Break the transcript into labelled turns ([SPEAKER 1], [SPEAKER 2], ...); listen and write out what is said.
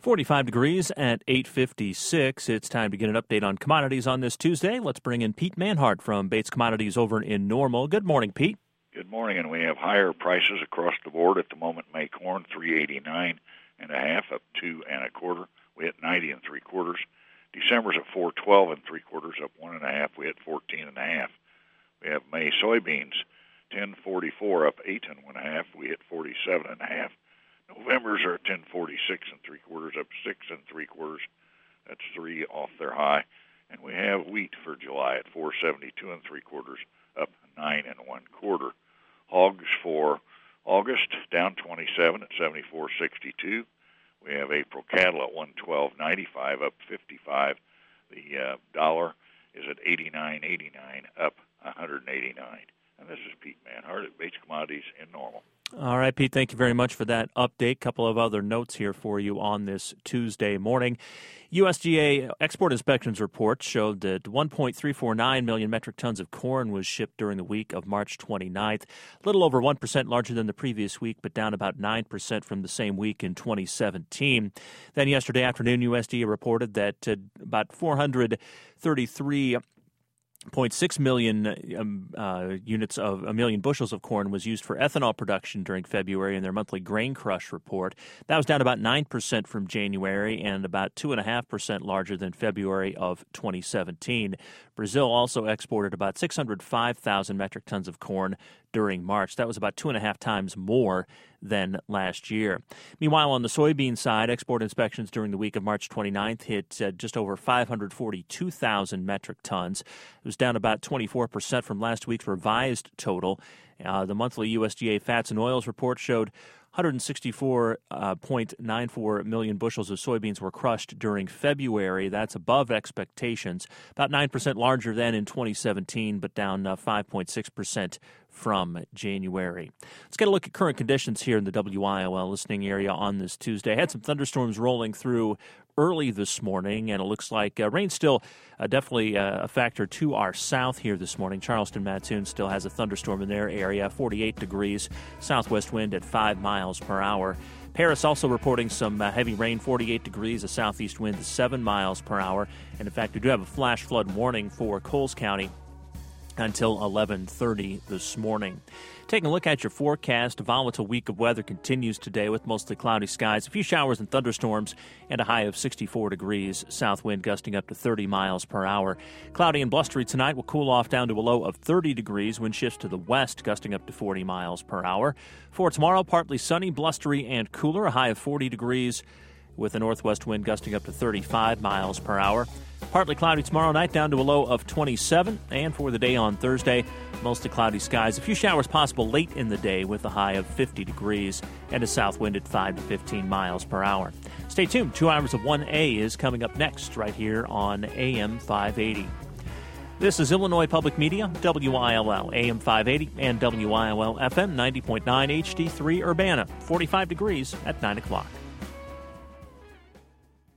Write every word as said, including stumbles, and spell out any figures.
[SPEAKER 1] forty-five degrees at eight fifty-six. It's time to get an update on commodities on this Tuesday. Let's bring in Pete Manhart from Bates Commodities over in Normal. Good morning, Pete.
[SPEAKER 2] Good morning, and we have higher prices across the board at the moment. May corn three eighty-nine and a half, up two and a quarter. We hit ninety and three quarters. December's at four twelve and three quarters, up one and a half. We hit fourteen and a half. We have May soybeans ten forty-four, up eight and one and a half. We hit forty-seven and a half. November's are at ten forty-six and three quarters, up six and three quarters. That's three off their high. And we have wheat for July at four seventy-two and three quarters, up nine and one quarter. Hogs for August down twenty-seven at seventy-four sixty-two. We have April cattle at one twelve ninety-five, up fifty-five. The uh, dollar is at eighty-nine eighty-nine, up one eighty-nine. And this is Pete Manhart at Bates Commodities in Normal.
[SPEAKER 1] All right, Pete, thank you very much for that update. Couple of other notes here for you on this Tuesday morning. U S D A export inspections report showed that one point three four nine million metric tons of corn was shipped during the week of March twenty-ninth, a little over one percent larger than the previous week, but down about nine percent from the same week in twenty seventeen. Then yesterday afternoon, U S D A reported that uh, about four hundred thirty-three point six million um, uh, units of a million bushels of corn was used for ethanol production during February in their monthly grain crush report. That was down about nine percent from January and about two point five percent larger than February of twenty seventeen. Brazil also exported about six hundred five thousand metric tons of corn during March. That was about two and a half times more than last year. Meanwhile, on the soybean side, export inspections during the week of March twenty-ninth hit uh, just over five hundred forty-two thousand metric tons. It was down about twenty-four percent from last week's revised total. Uh, the monthly U S D A Fats and Oils report showed one hundred sixty-four point nine four million bushels of soybeans were crushed during February. That's above expectations, about nine percent larger than in twenty seventeen, but down uh, five point six percent from January. Let's get a look at current conditions here in the W I L L listening area on this Tuesday. I had some thunderstorms rolling through early this morning, and it looks like uh, rain still uh, definitely uh, a factor to our south here this morning. Charleston, Mattoon still has a thunderstorm in their area, forty-eight degrees, southwest wind at five miles per hour. Paris also reporting some uh, heavy rain, forty-eight degrees, a southeast wind at seven miles per hour. And in fact, we do have a flash flood warning for Coles County until eleven thirty this morning. Taking a look at your forecast, a volatile week of weather continues today with mostly cloudy skies, a few showers and thunderstorms, and a high of sixty-four degrees, south wind gusting up to thirty miles per hour. Cloudy and blustery tonight will cool off down to a low of thirty degrees, wind shifts to the west, gusting up to forty miles per hour. For tomorrow, partly sunny, blustery, and cooler, a high of forty degrees, with a northwest wind gusting up to thirty-five miles per hour. Partly cloudy tomorrow night, down to a low of twenty-seven. And for the day on Thursday, mostly cloudy skies. A few showers possible late in the day with a high of fifty degrees and a south wind at five to fifteen miles per hour. Stay tuned. Two hours of one A is coming up next right here on A M five eighty. This is Illinois Public Media, W I L L, A M five eighty, and W I L L F M ninety point nine H D three Urbana, forty-five degrees at nine o'clock.